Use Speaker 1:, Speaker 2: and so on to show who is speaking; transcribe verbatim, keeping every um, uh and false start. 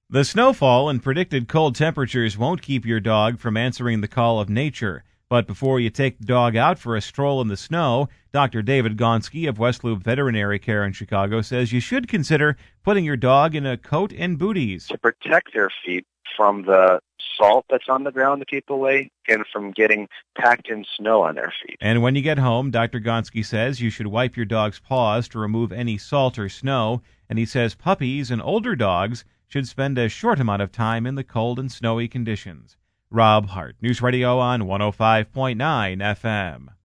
Speaker 1: The snowfall and predicted cold temperatures won't keep your dog from answering the call of nature. But before you take the dog out for a stroll in the snow, Doctor David Gonski of West Loop Veterinary Care in Chicago says you should consider putting your dog in a coat and booties.
Speaker 2: To protect their feet from the salt that's on the ground to keep away and from getting packed in snow on their feet.
Speaker 1: And when you get home, Doctor Gonski says you should wipe your dog's paws to remove any salt or snow. And he says puppies and older dogs should spend a short amount of time in the cold and snowy conditions. Rob Hart, News Radio on one oh five point nine F M.